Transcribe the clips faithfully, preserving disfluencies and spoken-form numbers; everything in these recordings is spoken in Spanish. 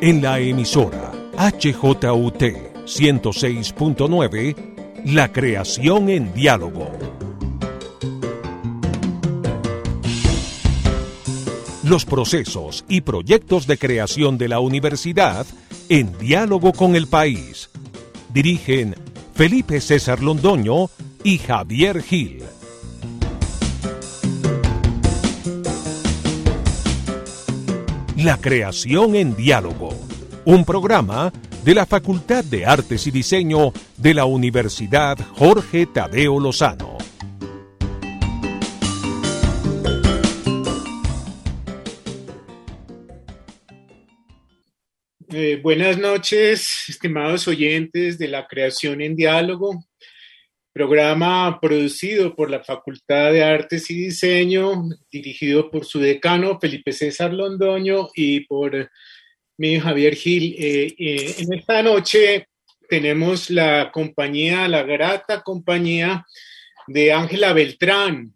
En la emisora H J U T ciento seis punto nueve, La Creación en Diálogo. Los procesos y proyectos de creación de la universidad en diálogo con el país. Dirigen Felipe César Londoño y Javier Gil. La Creación en Diálogo, un programa de la Facultad de Artes y Diseño de la Universidad Jorge Tadeo Lozano. Eh, buenas noches, estimados oyentes de La Creación en Diálogo, programa producido por la Facultad de Artes y Diseño, dirigido por su decano Felipe César Londoño y por mí, Javier Gil. Eh, eh, en esta noche tenemos la compañía, la grata compañía de Ángela Beltrán.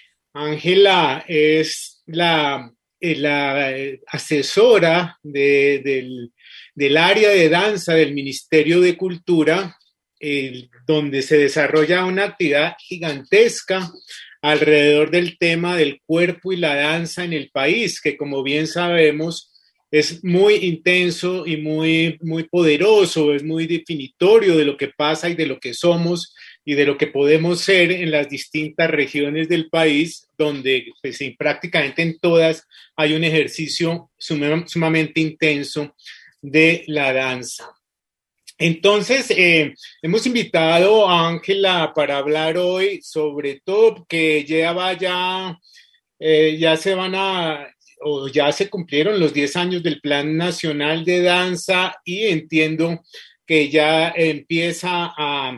Ángela es la, eh, la asesora de, del, del área de danza del Ministerio de Cultura, eh, donde se desarrolla una actividad gigantesca alrededor del tema del cuerpo y la danza en el país, que como bien sabemos es muy intenso y muy, muy poderoso, es muy definitorio de lo que pasa y de lo que somos y de lo que podemos ser en las distintas regiones del país, donde pues, sí, prácticamente en todas hay un ejercicio sum- sumamente intenso de la danza. Entonces, eh, hemos invitado a Ángela para hablar hoy sobre todo que ya vaya, eh, ya se van a, o ya se cumplieron los diez años del Plan Nacional de Danza y entiendo que ya empieza a,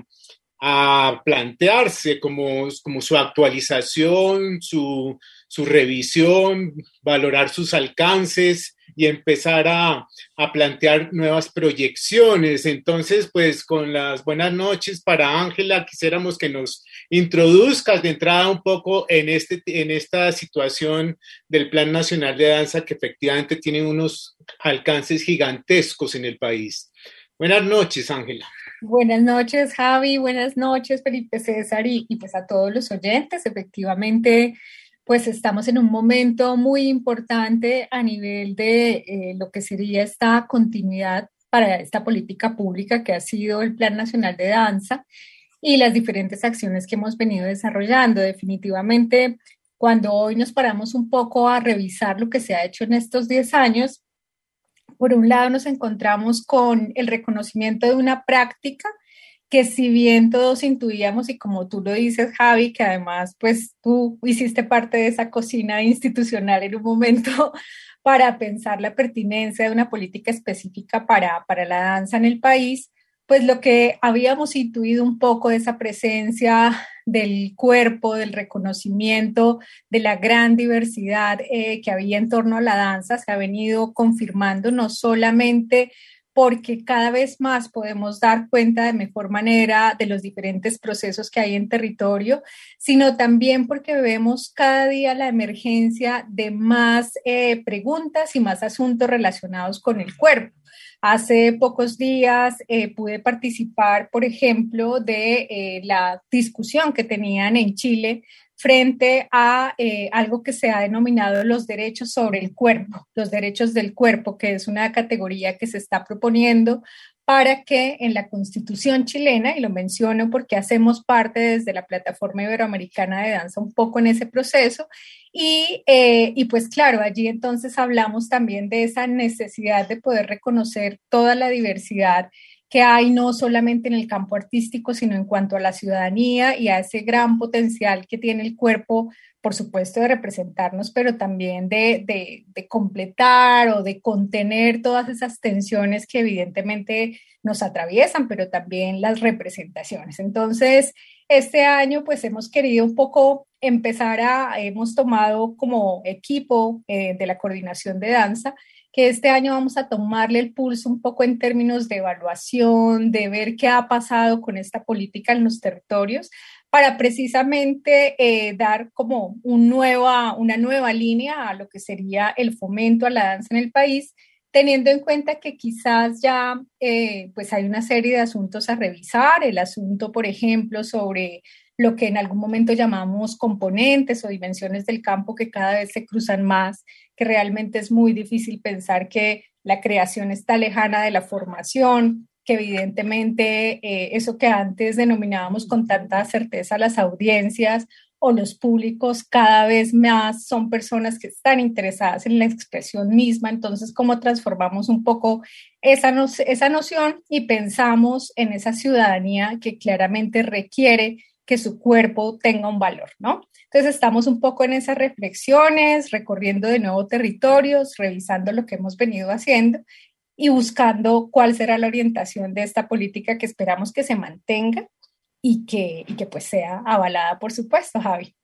a plantearse como, como su actualización, su, su revisión, valorar sus alcances y empezar a, a plantear nuevas proyecciones. Entonces, pues con las buenas noches para Ángela, quisiéramos que nos introduzcas de entrada un poco en, este, en esta situación del Plan Nacional de Danza que efectivamente tiene unos alcances gigantescos en el país. Buenas noches, Ángela. Buenas noches, Javi. Buenas noches, Felipe César y, y pues a todos los oyentes. Efectivamente, pues estamos en un momento muy importante a nivel de eh, lo que sería esta continuidad para esta política pública que ha sido el Plan Nacional de Danza y las diferentes acciones que hemos venido desarrollando. Definitivamente, cuando hoy nos paramos un poco a revisar lo que se ha hecho en estos diez años, por un lado nos encontramos con el reconocimiento de una práctica que si bien todos intuíamos y como tú lo dices, Javi, que además pues tú hiciste parte de esa cocina institucional en un momento para pensar la pertinencia de una política específica para, para la danza en el país, pues lo que habíamos intuido un poco de esa presencia del cuerpo, del reconocimiento, de la gran diversidad eh, que había en torno a la danza, se ha venido confirmando no solamente porque cada vez más podemos dar cuenta de mejor manera de los diferentes procesos que hay en territorio, sino también porque vemos cada día la emergencia de más eh, preguntas y más asuntos relacionados con el cuerpo. Hace pocos días eh, pude participar, por ejemplo, de eh, la discusión que tenían en Chile frente a eh, algo que se ha denominado los derechos sobre el cuerpo, los derechos del cuerpo, que es una categoría que se está proponiendo para que en la Constitución chilena, y lo menciono porque hacemos parte desde la Plataforma Iberoamericana de Danza un poco en ese proceso, y, eh, y pues claro, allí entonces hablamos también de esa necesidad de poder reconocer toda la diversidad que hay no solamente en el campo artístico, sino en cuanto a la ciudadanía y a ese gran potencial que tiene el cuerpo, por supuesto, de representarnos, pero también de, de, de completar o de contener todas esas tensiones que evidentemente nos atraviesan, pero también las representaciones. Entonces, este año pues hemos querido un poco empezar a, hemos tomado como equipo eh, de la coordinación de danza, que este año vamos a tomarle el pulso un poco en términos de evaluación, de ver qué ha pasado con esta política en los territorios, para precisamente eh, dar como un nueva, una nueva línea a lo que sería el fomento a la danza en el país, teniendo en cuenta que quizás ya eh, pues hay una serie de asuntos a revisar, el asunto, por ejemplo, sobre lo que en algún momento llamamos componentes o dimensiones del campo que cada vez se cruzan más, que realmente es muy difícil pensar que la creación está lejana de la formación, que evidentemente eh, eso que antes denominábamos con tanta certeza las audiencias o los públicos cada vez más son personas que están interesadas en la expresión misma. Entonces, ¿cómo transformamos un poco esa, no, esa noción y pensamos en esa ciudadanía que claramente requiere que su cuerpo tenga un valor, ¿no? Entonces, estamos un poco en esas reflexiones, recorriendo de nuevo territorios, revisando lo que hemos venido haciendo y buscando cuál será la orientación de esta política que esperamos que se mantenga y que, y que pues sea avalada, por supuesto, Javi.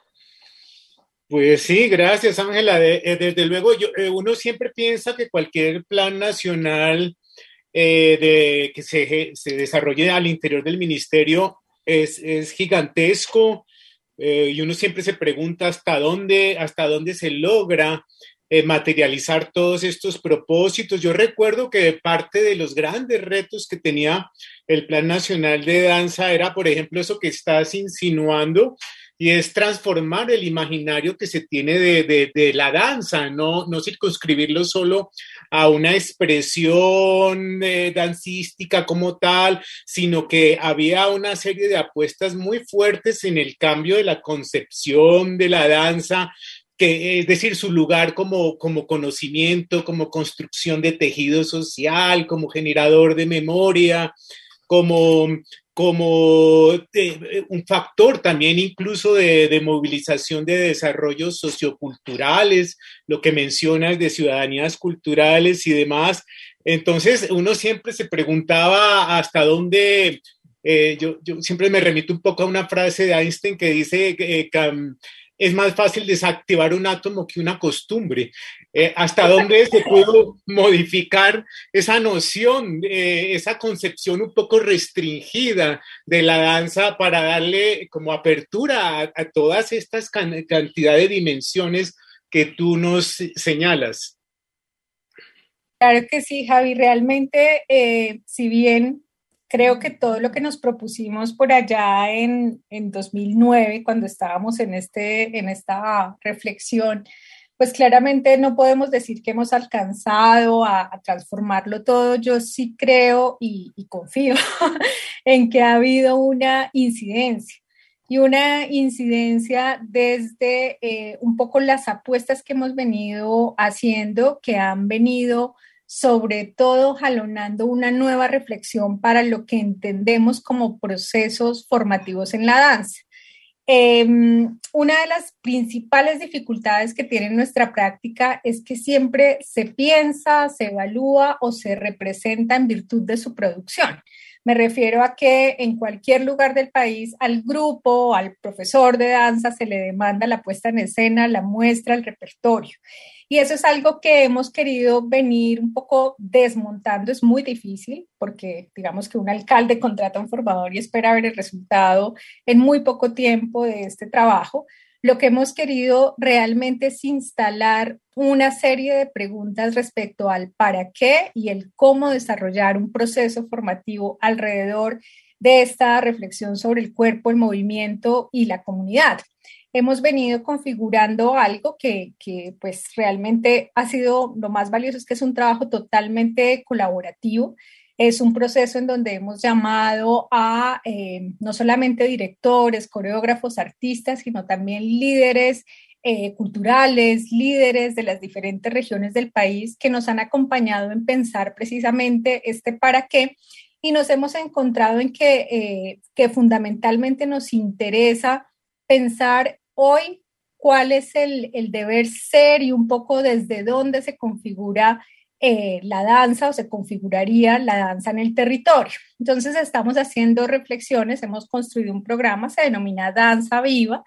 Pues sí, gracias, Ángela. De, eh, desde luego, yo, eh, uno siempre piensa que cualquier plan nacional eh, de, que se, se desarrolle al interior del ministerio es, es gigantesco eh, y uno siempre se pregunta hasta dónde, hasta dónde se logra eh, materializar todos estos propósitos. Yo recuerdo que parte de los grandes retos que tenía el Plan Nacional de Danza era, por ejemplo, eso que estás insinuando, y es transformar el imaginario que se tiene de, de, de la danza, no, no circunscribirlo solo a una expresión eh, dancística como tal, sino que había una serie de apuestas muy fuertes en el cambio de la concepción de la danza, que, es decir, su lugar como, como conocimiento, como construcción de tejido social, como generador de memoria, como, como de, un factor también incluso de, de movilización de desarrollos socioculturales, lo que mencionas de ciudadanías culturales y demás. Entonces, uno siempre se preguntaba hasta dónde, eh, yo, yo siempre me remito un poco a una frase de Einstein que dice eh, que um, es más fácil desactivar un átomo que una costumbre. Eh, ¿Hasta dónde se pudo modificar esa noción, eh, esa concepción un poco restringida de la danza para darle como apertura a, a todas estas can- cantidad de dimensiones que tú nos señalas? Claro que sí, Javi. Realmente, eh, si bien creo que todo lo que nos propusimos por allá en, en dos mil nueve, cuando estábamos en, este, en esta reflexión, pues claramente no podemos decir que hemos alcanzado a, a transformarlo todo. Yo sí creo y, y confío en que ha habido una incidencia y una incidencia desde eh, un poco las apuestas que hemos venido haciendo, que han venido sobre todo jalonando una nueva reflexión para lo que entendemos como procesos formativos en la danza. Eh, una de las principales dificultades que tiene nuestra práctica es que siempre se piensa, se evalúa o se representa en virtud de su producción. Me refiero a que en cualquier lugar del país al grupo, al profesor de danza se le demanda la puesta en escena, la muestra, el repertorio. Y eso es algo que hemos querido venir un poco desmontando. Es muy difícil porque digamos que un alcalde contrata a un formador y espera ver el resultado en muy poco tiempo de este trabajo. Lo que hemos querido realmente es instalar una serie de preguntas respecto al para qué y el cómo desarrollar un proceso formativo alrededor de esta reflexión sobre el cuerpo, el movimiento y la comunidad. Hemos venido configurando algo que, que pues realmente ha sido lo más valioso, es que es un trabajo totalmente colaborativo. Es un proceso en donde hemos llamado a eh, no solamente directores, coreógrafos, artistas, sino también líderes eh, culturales, líderes de las diferentes regiones del país que nos han acompañado en pensar precisamente este para qué, y nos hemos encontrado en que, eh, que fundamentalmente nos interesa pensar hoy cuál es el, el deber ser y un poco desde dónde se configura eh, la danza o se configuraría la danza en el territorio. Entonces estamos haciendo reflexiones, hemos construido un programa, se denomina Danza Viva,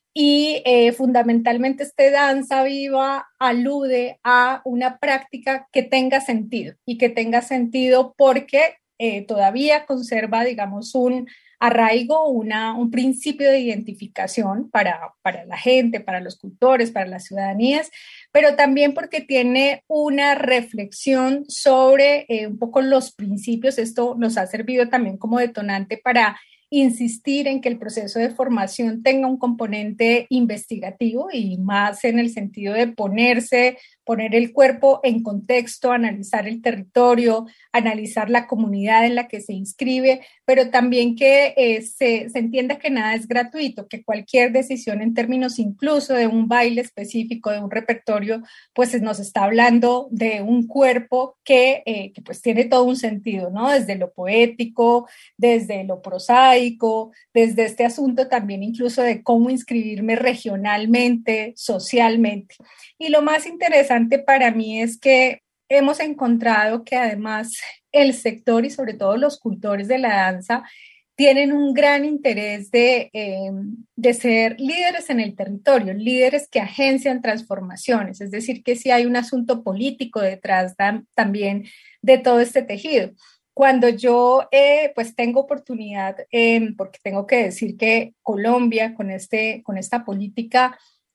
y eh, fundamentalmente este danza viva alude a una práctica que tenga sentido y que tenga sentido porque eh, todavía conserva, digamos, un arraigo, una, un principio de identificación para, para la gente, para los cultores, para las ciudadanías, pero también porque tiene una reflexión sobre eh, un poco los principios. Esto nos ha servido también como detonante para insistir en que el proceso de formación tenga un componente investigativo y más en el sentido de ponerse, poner el cuerpo en contexto, analizar el territorio, analizar la comunidad en la que se inscribe, pero también que eh, se, se entienda que nada es gratuito, que cualquier decisión en términos incluso de un baile específico, de un repertorio, pues nos está hablando de un cuerpo que, eh, que pues tiene todo un sentido, ¿no? Desde lo poético, desde lo prosaico, desde este asunto también incluso de cómo inscribirme regionalmente, socialmente. Y lo más interesante para mí es que hemos encontrado que además el sector y sobre todo los cultores de la danza tienen un gran interés de, eh, de ser líderes en el territorio, líderes que agencian transformaciones, es decir, que sí hay un asunto político detrás tam, también de todo este tejido. Cuando yo eh, pues tengo oportunidad, eh, porque tengo que decir que Colombia con, este, con esta política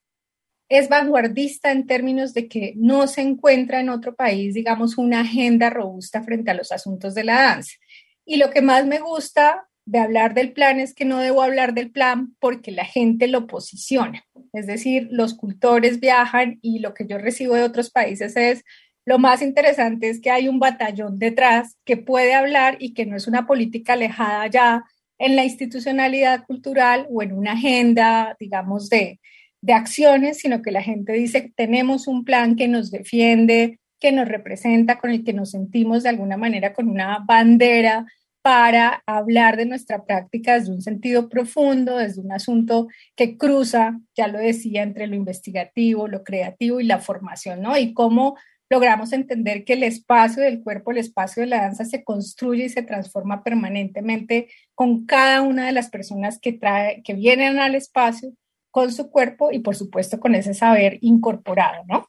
es vanguardista en términos de que no se encuentra en otro país, digamos, una agenda robusta frente a los asuntos de la danza. Y lo que más me gusta de hablar del plan es que no debo hablar del plan porque la gente lo posiciona. Es decir, los cultores viajan y lo que yo recibo de otros países es, lo más interesante es que hay un batallón detrás que puede hablar y que no es una política alejada ya en la institucionalidad cultural o en una agenda, digamos, de de acciones, sino que la gente dice, tenemos un plan que nos defiende, que nos representa, con el que nos sentimos de alguna manera con una bandera para hablar de nuestra práctica desde un sentido profundo, desde un asunto que cruza, ya lo decía, entre lo investigativo, lo creativo y la formación, ¿no? Y cómo logramos entender que el espacio del cuerpo, el espacio de la danza se construye y se transforma permanentemente con cada una de las personas que, trae, que vienen al espacio, con su cuerpo y por supuesto con ese saber incorporado, ¿no?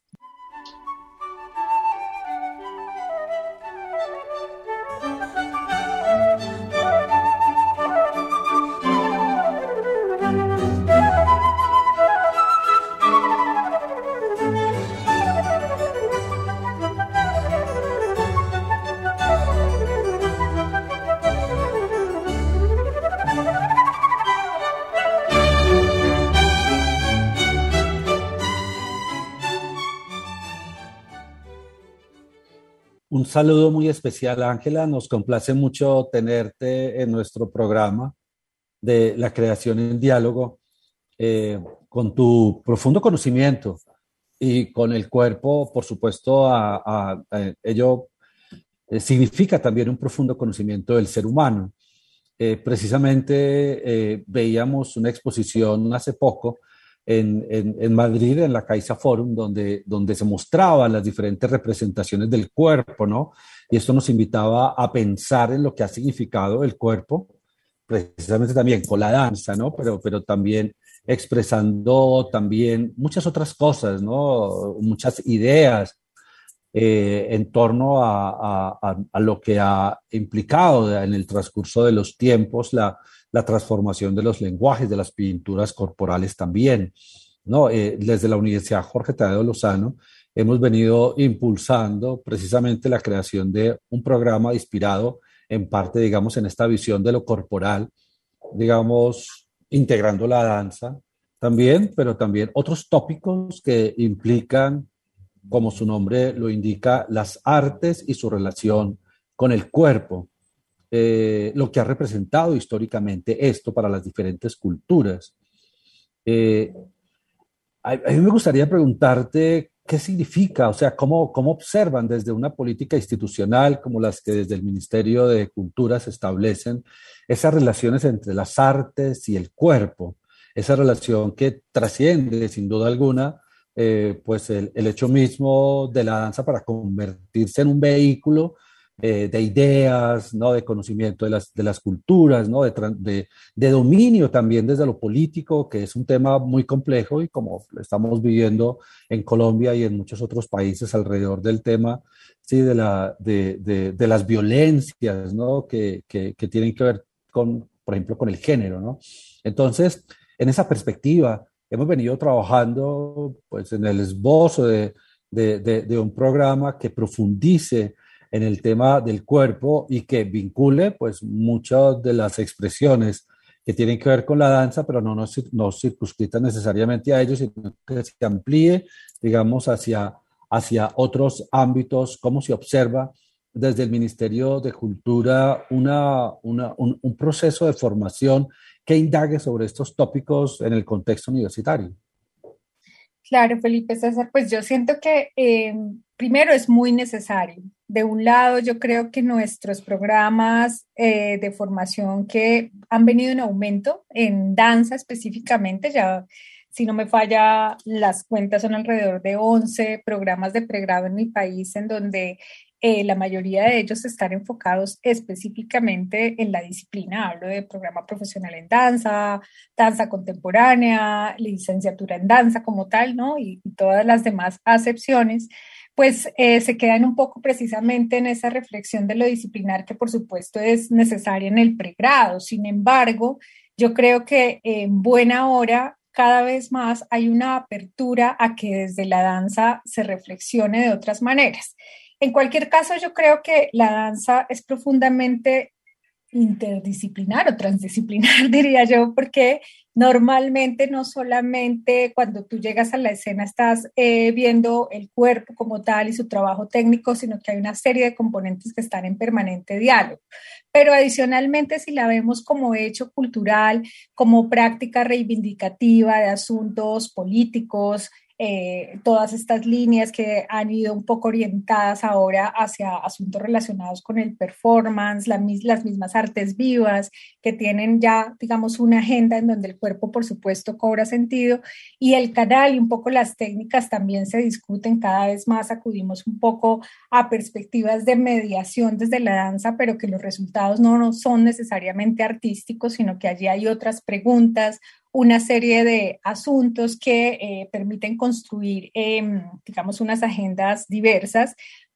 Un saludo muy especial, Ángela. Nos complace mucho tenerte en nuestro programa de la creación en diálogo, eh, con tu profundo conocimiento y con el cuerpo, por supuesto, a, a, a ello eh, significa también un profundo conocimiento del ser humano. Eh, precisamente eh, veíamos una exposición hace poco en, en, en Madrid, en la Caixa Forum, donde, donde se mostraban las diferentes representaciones del cuerpo, ¿no? Y esto nos invitaba a pensar en lo que ha significado el cuerpo, precisamente también con la danza, ¿no? Pero, pero también expresando también muchas otras cosas, ¿no? Muchas ideas eh, en torno a, a, a lo que ha implicado en el transcurso de los tiempos la la transformación de los lenguajes, de las pinturas corporales también, ¿no? Eh, desde la Universidad Jorge Tadeo Lozano hemos venido impulsando precisamente la creación de un programa inspirado en parte, digamos, en esta visión de lo corporal, digamos, integrando la danza también, pero también otros tópicos que implican, como su nombre lo indica, las artes y su relación con el cuerpo. Eh, lo que ha representado históricamente esto para las diferentes culturas. Eh, a, a mí me gustaría preguntarte qué significa, o sea, cómo, cómo observan desde una política institucional como las que desde el Ministerio de Cultura se establecen esas relaciones entre las artes y el cuerpo, esa relación que trasciende sin duda alguna eh, pues el, el hecho mismo de la danza para convertirse en un vehículo eh, de ideas, ¿no? De conocimiento de las, de las culturas, ¿no? De, de, de dominio también desde lo político, que es un tema muy complejo y como lo estamos viviendo en Colombia y en muchos otros países alrededor del tema, sí, de, la, de, de, de las violencias, ¿no? Que, que, que tienen que ver con, por ejemplo, con el género, ¿no? Entonces, en esa perspectiva, hemos venido trabajando pues, en el esbozo de, de, de, de un programa que profundice en el tema del cuerpo y que vincule pues, muchas de las expresiones que tienen que ver con la danza, pero no nos no circunscrita necesariamente a ellos, sino que se amplíe, digamos, hacia, hacia otros ámbitos, cómo se observa desde el Ministerio de Cultura una, una, un, un proceso de formación que indague sobre estos tópicos en el contexto universitario. Claro, Felipe César, pues yo siento que eh, primero es muy necesario. De un lado, yo creo que nuestros programas eh, de formación que han venido en aumento, en danza específicamente, ya si no me falla, las cuentas son alrededor de once programas de pregrado en mi país, en donde eh, la mayoría de ellos están enfocados específicamente en la disciplina. Hablo de programa profesional en danza, danza contemporánea, licenciatura en danza como tal, ¿no? Y, y todas las demás acepciones, pues eh, se quedan un poco precisamente en esa reflexión de lo disciplinar que por supuesto es necesaria en el pregrado. Sin embargo, yo creo que en buena hora cada vez más hay una apertura a que desde la danza se reflexione de otras maneras. En cualquier caso, yo creo que la danza es profundamente interdisciplinar o transdisciplinar, diría yo, porque normalmente no solamente cuando tú llegas a la escena estás eh, viendo el cuerpo como tal y su trabajo técnico, sino que hay una serie de componentes que están en permanente diálogo. Pero adicionalmente, si la vemos como hecho cultural, como práctica reivindicativa de asuntos políticos, eh, todas estas líneas que han ido un poco orientadas ahora hacia asuntos relacionados con el performance, la, las mismas artes vivas que tienen ya, digamos, una agenda en donde el cuerpo, por supuesto, cobra sentido y el canal y un poco las técnicas también se discuten cada vez más, acudimos un poco a perspectivas de mediación desde la danza, pero que los resultados no, no son necesariamente artísticos, sino que allí hay otras preguntas, una serie de asuntos que eh, permiten construir, eh, digamos, unas agendas diversas.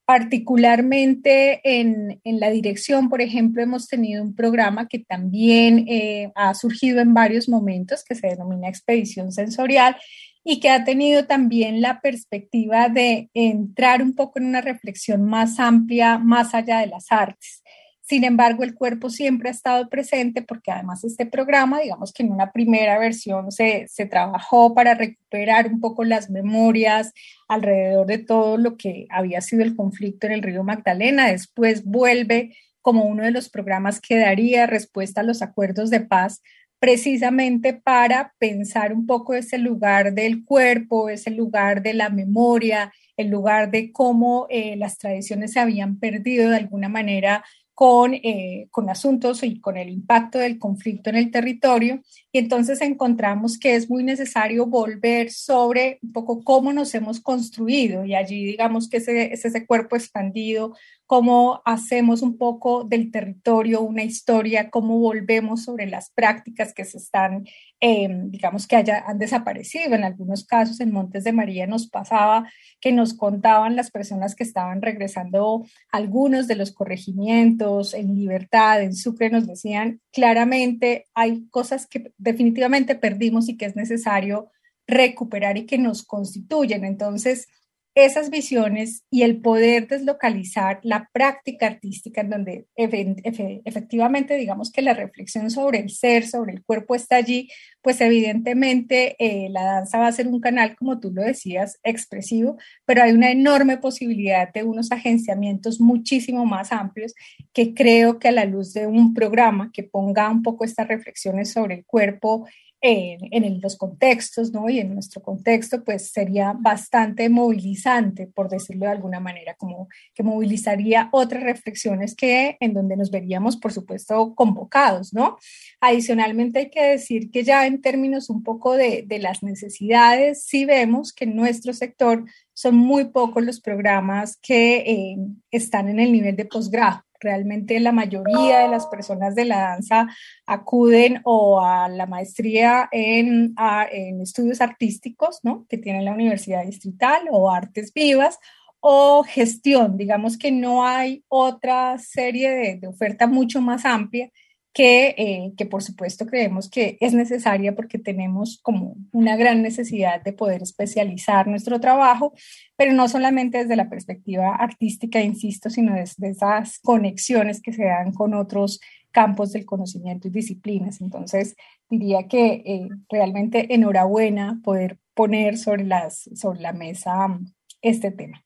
Particularmente en, en la dirección, por ejemplo, hemos tenido un programa que también eh, ha surgido en varios momentos, que se denomina Expedición Sensorial, y que ha tenido también la perspectiva de entrar un poco en una reflexión más amplia, más allá de las artes. Sin embargo, el cuerpo siempre ha estado presente porque además este programa, digamos que en una primera versión se, se trabajó para recuperar un poco las memorias alrededor de todo lo que había sido el conflicto en el río Magdalena. Después vuelve como uno de los programas que daría respuesta a los acuerdos de paz, precisamente para pensar un poco ese lugar del cuerpo, ese lugar de la memoria, el lugar de cómo eh, las tradiciones se habían perdido de alguna manera con, eh, con asuntos y con el impacto del conflicto en el territorio. Y entonces encontramos que es muy necesario volver sobre un poco cómo nos hemos construido y allí digamos que ese, es ese cuerpo expandido, cómo hacemos un poco del territorio una historia, cómo volvemos sobre las prácticas que se están, eh, digamos que haya, han desaparecido. En algunos casos en Montes de María nos pasaba que nos contaban las personas que estaban regresando, algunos de los corregimientos en Libertad, en Sucre, nos decían claramente hay cosas que definitivamente perdimos y que es necesario recuperar y que nos constituyen. Entonces, esas visiones y el poder deslocalizar la práctica artística en donde efectivamente digamos que la reflexión sobre el ser, sobre el cuerpo está allí, pues evidentemente eh, la danza va a ser un canal, como tú lo decías, expresivo, pero hay una enorme posibilidad de unos agenciamientos muchísimo más amplios que creo que a la luz de un programa que ponga un poco estas reflexiones sobre el cuerpo en, en los contextos, ¿no? Y en nuestro contexto, pues sería bastante movilizante, por decirlo de alguna manera, como que movilizaría otras reflexiones que en donde nos veríamos, por supuesto, convocados, ¿no? Adicionalmente, hay que decir que ya en términos un poco de, de las necesidades, sí vemos que en nuestro sector son muy pocos los programas que eh, están en el nivel de posgrado. Realmente la mayoría de las personas de la danza acuden o a la maestría en, a, en estudios artísticos, ¿no? Que tiene la Universidad Distrital, o artes vivas, o gestión. Digamos que no hay otra serie de, de oferta mucho más amplia que, eh, que por supuesto creemos que es necesaria, porque tenemos como una gran necesidad de poder especializar nuestro trabajo, pero no solamente desde la perspectiva artística, insisto, sino desde esas conexiones que se dan con otros campos del conocimiento y disciplinas. Entonces, diría que eh, realmente enhorabuena poder poner sobre, las, sobre la mesa um, este tema.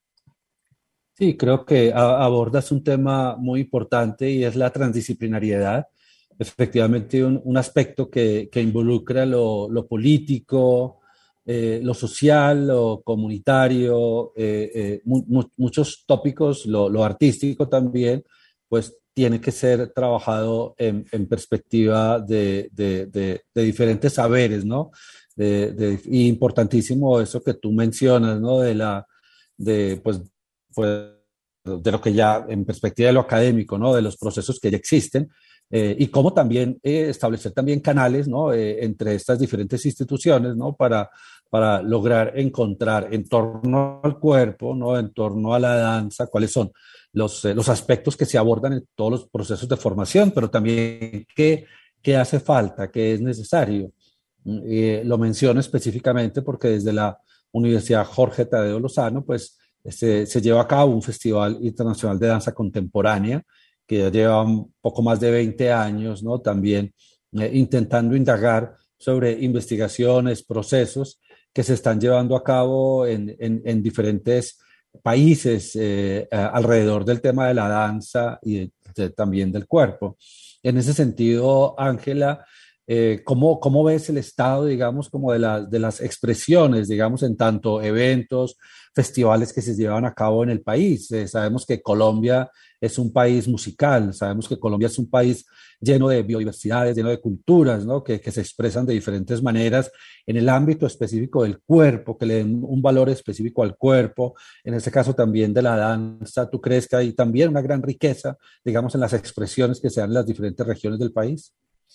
Sí, creo que a- abordas un tema muy importante y es la transdisciplinariedad. Efectivamente, un, un aspecto que, que involucra lo, lo político, eh, lo social, lo comunitario, eh, eh, mu- mu- muchos tópicos, lo, lo artístico también, pues tiene que ser trabajado en, en perspectiva de, de- de- de diferentes saberes, ¿no? De, de- y importantísimo eso que tú mencionas, ¿no? De la, de, pues, pues, de lo que ya, en perspectiva de lo académico, ¿no? De los procesos que ya existen, eh, y cómo también eh, establecer también canales, ¿no? Eh, entre estas diferentes instituciones, ¿no? Para, para lograr encontrar en torno al cuerpo, ¿no? En torno a la danza, cuáles son los, eh, los aspectos que se abordan en todos los procesos de formación, pero también qué, qué hace falta, qué es necesario. Eh, lo menciono específicamente porque desde la Universidad Jorge Tadeo Lozano, pues se, se lleva a cabo un Festival Internacional de Danza Contemporánea que ya lleva un poco más de veinte años, ¿no? También eh, intentando indagar sobre investigaciones, procesos que se están llevando a cabo en, en, en diferentes países eh, alrededor del tema de la danza y de, de, también del cuerpo. En ese sentido, Ángela, eh, ¿cómo, ¿cómo ves el estado, digamos, como de, la, de las expresiones, digamos, en tanto eventos, festivales que se llevan a cabo en el país? Eh, sabemos que Colombia es un país musical, sabemos que Colombia es un país lleno de biodiversidades, lleno de culturas, ¿no? que, que se expresan de diferentes maneras en el ámbito específico del cuerpo, que le den un valor específico al cuerpo, en este caso también de la danza. ¿Tú crees que hay también una gran riqueza, digamos, en las expresiones que se dan en las diferentes regiones del país?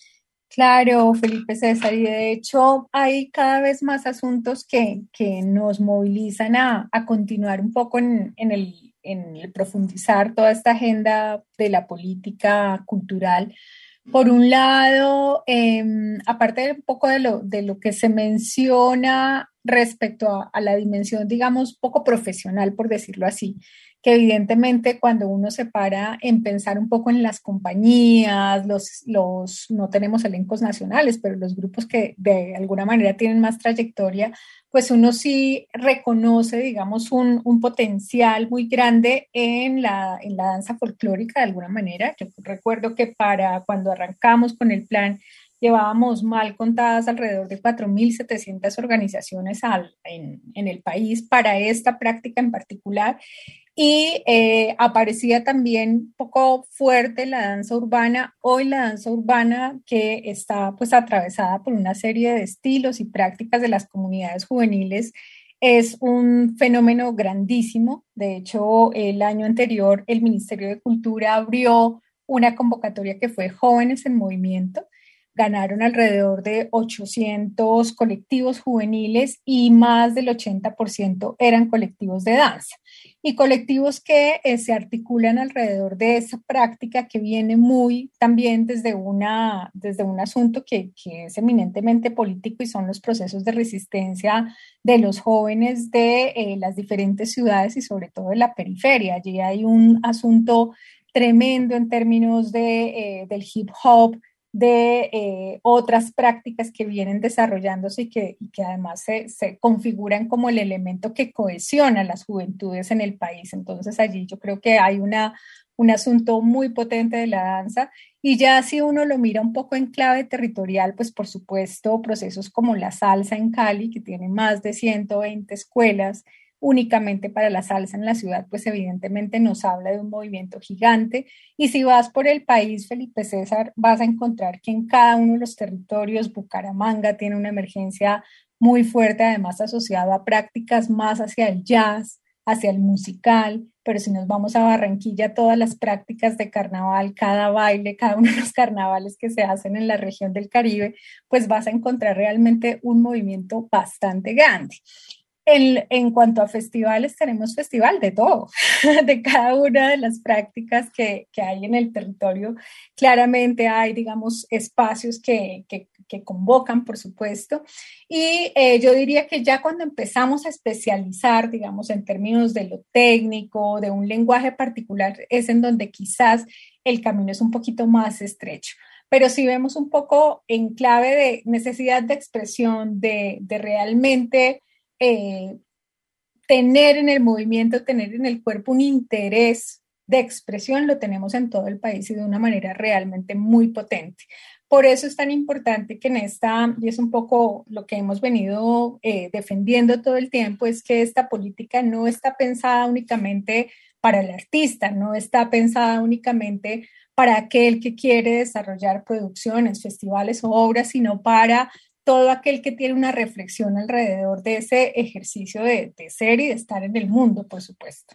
Claro, Felipe César, y de hecho hay cada vez más asuntos que, que nos movilizan a, a continuar un poco en, en, el, en el profundizar toda esta agenda de la política cultural. Por un lado, eh, aparte de un poco de lo, de lo que se menciona respecto a, a la dimensión, digamos, poco profesional, por decirlo así, que evidentemente cuando uno se para en pensar un poco en las compañías, los, los, no tenemos elencos nacionales, pero los grupos que de alguna manera tienen más trayectoria, pues uno sí reconoce, digamos, un, un potencial muy grande en la, en la danza folclórica de alguna manera. Yo recuerdo que para cuando arrancamos con el plan, llevábamos mal contadas alrededor de cuatro mil setecientas organizaciones al, en, en el país para esta práctica en particular. Y eh, aparecía también un poco fuerte la danza urbana. Hoy la danza urbana, que está pues atravesada por una serie de estilos y prácticas de las comunidades juveniles, es un fenómeno grandísimo. De hecho, el año anterior el Ministerio de Cultura abrió una convocatoria que fue Jóvenes en Movimiento. Ganaron alrededor de ochocientos colectivos juveniles y más del ochenta por ciento eran colectivos de danza, y colectivos que eh, se articulan alrededor de esa práctica que viene muy también desde, una, desde un asunto que, que es eminentemente político, y son los procesos de resistencia de los jóvenes de eh, las diferentes ciudades y sobre todo de la periferia. Allí hay un asunto tremendo en términos de, eh, del hip hop, de eh, otras prácticas que vienen desarrollándose y que, y que además se, se configuran como el elemento que cohesiona las juventudes en el país. Entonces allí yo creo que hay una, un asunto muy potente de la danza. Y ya si uno lo mira un poco en clave territorial, pues por supuesto procesos como la salsa en Cali, que tiene más de ciento veinte escuelas únicamente para la salsa en la ciudad, pues evidentemente nos habla de un movimiento gigante. Y si vas por el país, Felipe César, vas a encontrar que en cada uno de los territorios, Bucaramanga tiene una emergencia muy fuerte, además asociada a prácticas más hacia el jazz, hacia el musical, pero si nos vamos a Barranquilla, todas las prácticas de carnaval, cada baile, cada uno de los carnavales que se hacen en la región del Caribe, pues vas a encontrar realmente un movimiento bastante grande. En, en cuanto a festivales, tenemos festival de todo, de cada una de las prácticas que, que hay en el territorio. Claramente hay, digamos, espacios que, que, que convocan, por supuesto, y eh, yo diría que ya cuando empezamos a especializar, digamos, en términos de lo técnico, de un lenguaje particular, es en donde quizás el camino es un poquito más estrecho. Pero si vemos un poco en clave de necesidad de expresión, de, de realmente Eh, tener en el movimiento, tener en el cuerpo un interés de expresión, lo tenemos en todo el país y de una manera realmente muy potente. Por eso es tan importante que en esta, y es un poco lo que hemos venido eh, defendiendo todo el tiempo, es que esta política no está pensada únicamente para el artista, no está pensada únicamente para aquel que quiere desarrollar producciones, festivales o obras, sino para todo aquel que tiene una reflexión alrededor de ese ejercicio de, de ser y de estar en el mundo, por supuesto.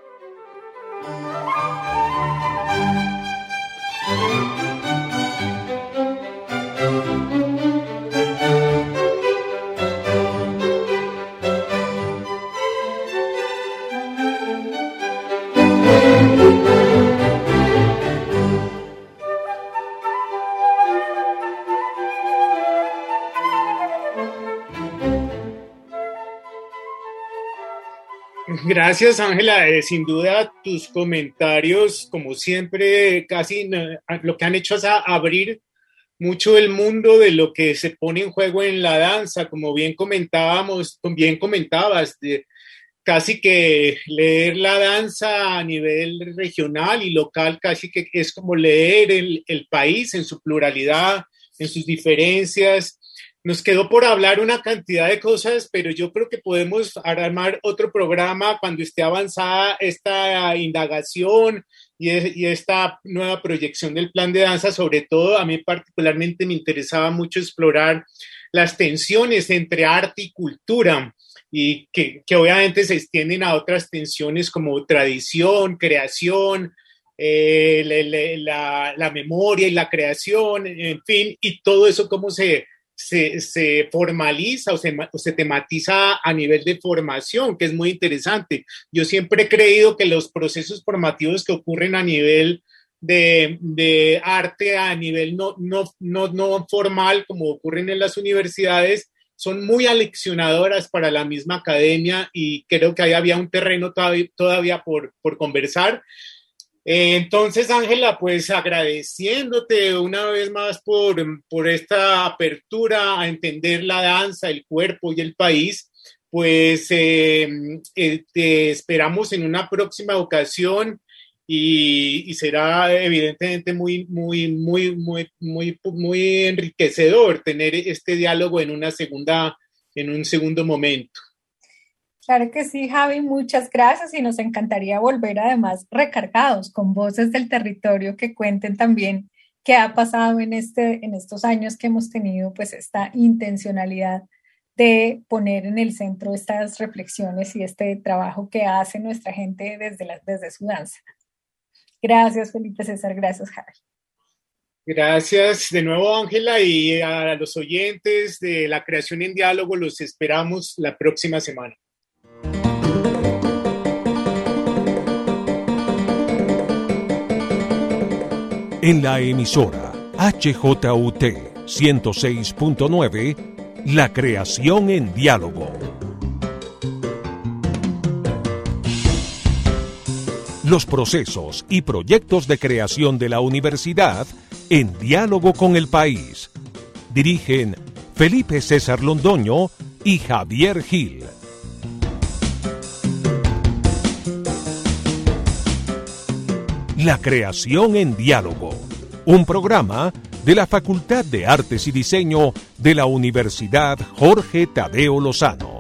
Gracias, Ángela. Eh, sin duda, tus comentarios, como siempre, casi no, lo que han hecho es a abrir mucho el mundo de lo que se pone en juego en la danza. Como bien comentábamos, bien comentabas, de, casi que leer la danza a nivel regional y local, casi que es como leer el, el país en su pluralidad, en sus diferencias. Nos quedó por hablar una cantidad de cosas, pero yo creo que podemos armar otro programa cuando esté avanzada esta indagación y, y esta nueva proyección del plan de danza. Sobre todo, a mí particularmente me interesaba mucho explorar las tensiones entre arte y cultura y que, que obviamente se extienden a otras tensiones como tradición, creación, eh, la, la, la memoria y la creación, en fin, y todo eso cómo se... Se, se formaliza o se, o se tematiza a nivel de formación, que es muy interesante. Yo siempre he creído que los procesos formativos que ocurren a nivel de, de arte, a nivel no, no, no, no formal, como ocurren en las universidades, son muy aleccionadoras para la misma academia y creo que ahí había un terreno todavía, todavía por, por conversar. Entonces, Ángela, pues agradeciéndote una vez más por, por esta apertura a entender la danza, el cuerpo y el país, pues eh, eh, te esperamos en una próxima ocasión y, y será evidentemente muy, muy, muy, muy, muy, muy enriquecedor tener este diálogo en una segunda, en un segundo momento. Claro que sí, Javi, muchas gracias y nos encantaría volver además recargados con voces del territorio que cuenten también qué ha pasado en, este, en estos años que hemos tenido pues esta intencionalidad de poner en el centro estas reflexiones y este trabajo que hace nuestra gente desde, la, desde su danza. Gracias, Felipe César, gracias, Javi. Gracias de nuevo, Ángela, y a los oyentes de La Creación en Diálogo los esperamos la próxima semana. En la emisora H J U T ciento seis punto nueve, La Creación en Diálogo. Los procesos y proyectos de creación de la universidad en diálogo con el país. Dirigen Felipe César Londoño y Javier Gil. La Creación en Diálogo, un programa de la Facultad de Artes y Diseño de la Universidad Jorge Tadeo Lozano.